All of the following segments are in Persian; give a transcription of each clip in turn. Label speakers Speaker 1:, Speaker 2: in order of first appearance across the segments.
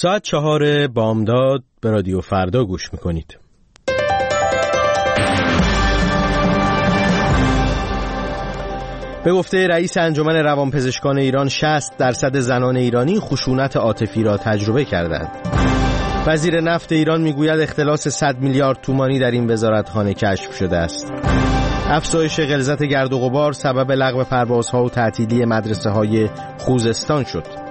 Speaker 1: ساعت 4 بامداد به رادیو فردا گوش میکنید. به گفته رئیس انجمن روانپزشکان ایران 60% زنان ایرانی خشونت عاطفی را تجربه کردند. وزیر نفت ایران میگوید اختلاس 100 میلیارد تومانی در این وزارتخانه کشف شده است. افزایش غلظت گرد و غبار سبب لغو پروازها و تعطیلی مدرسه‌های خوزستان شد.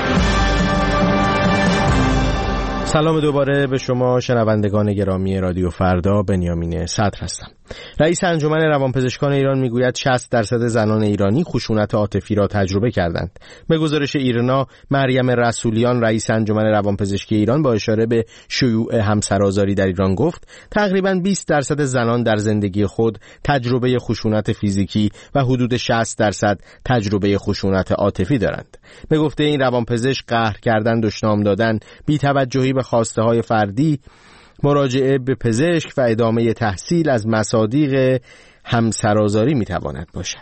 Speaker 1: سلام دوباره به شما شنوندگان گرامی رادیو فردا، بنیامین صدر هستم. رئیس انجمن روانپزشکان ایران میگوید 60% زنان ایرانی خشونت عاطفی را تجربه کردند. به گزارش ایرنا، مریم رسولیان رئیس انجمن روانپزشکی ایران با اشاره به شیوع همسرآزاری در ایران گفت تقریباً 20% زنان در زندگی خود تجربه خشونت فیزیکی و حدود 60% تجربه خشونت عاطفی دارند. به گفته این روانپزشک قهر کردن، دشنام دادن، بی‌توجهی به خواسته های فردی، مراجعه به پزشک و ادامه تحصیل از مصادیق همسرآزاری میتواند باشد.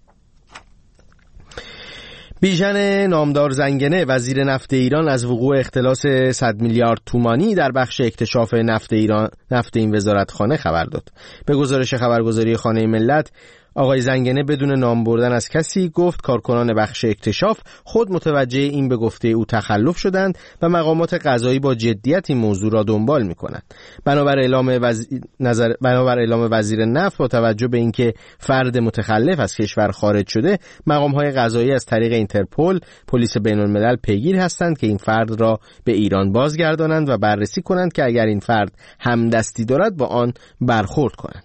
Speaker 1: بیژن نامدار زنگنه وزیر نفت ایران از وقوع اختلاس 100 میلیارد تومانی در بخش اکتشاف نفت این وزارتخانه خبر داد. به گزارش خبرگزاری خانه ملت، آقای زنگنه بدون نام بردن از کسی گفت کارکنان بخش اکتشاف خود متوجه این به گفته او تخلف شدند و مقامات قضایی با جدیت این موضوع را دنبال می‌کنند. بنابر اعلام وزیر نفت، با توجه به اینکه فرد متخلف از کشور خارج شده، مقام‌های قضایی از طریق اینترپل، پلیس بین‌الملل پیگیر هستند که این فرد را به ایران بازگردانند و بررسی کنند که اگر این فرد همدستی دارد با آن برخورد کنند.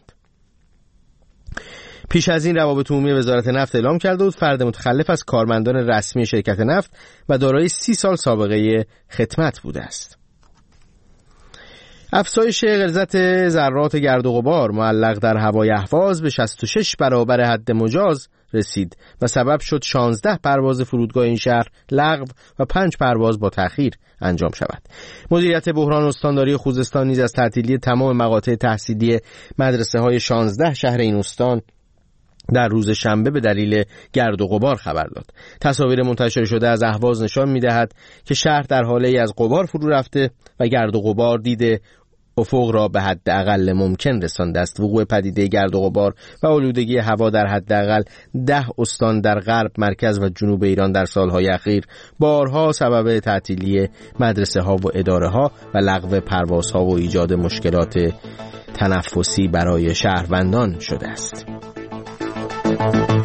Speaker 1: پیش از این روابط عمومی وزارت نفت اعلام کرده بود فرد متخلف از کارمندان رسمی شرکت نفت و دارای 30 سال سابقه خدمت بوده است. افزایش غلظت ذرات گرد و غبار معلق در هوای اهواز به 66 برابر حد مجاز رسید و سبب شد 16 پرواز فرودگاه این شهر لغو و 5 پرواز با تأخیر انجام شود. مدیریت بحران استانداری خوزستان نیز از تعطیلی تمام مقاطع تحصیلی مدرسه‌های 16 شهر این استان در روز شنبه به دلیل گرد و غبار خبر داد. تصاویر منتشر شده از اهواز نشان می‌دهد که شهر در حالی از غبار فرو رفته و گرد و غبار دیده افق را به حد اقل ممکن رسانده است. وقوع پدیده گرد و غبار و آلودگی هوا در حداقل 10 استان در غرب، مرکز و جنوب ایران در سالهای اخیر بارها سبب تعطیلی مدرسه‌ها و اداره‌ها و لغو پروازها و ایجاد مشکلات تنفسی برای شهروندان شده است.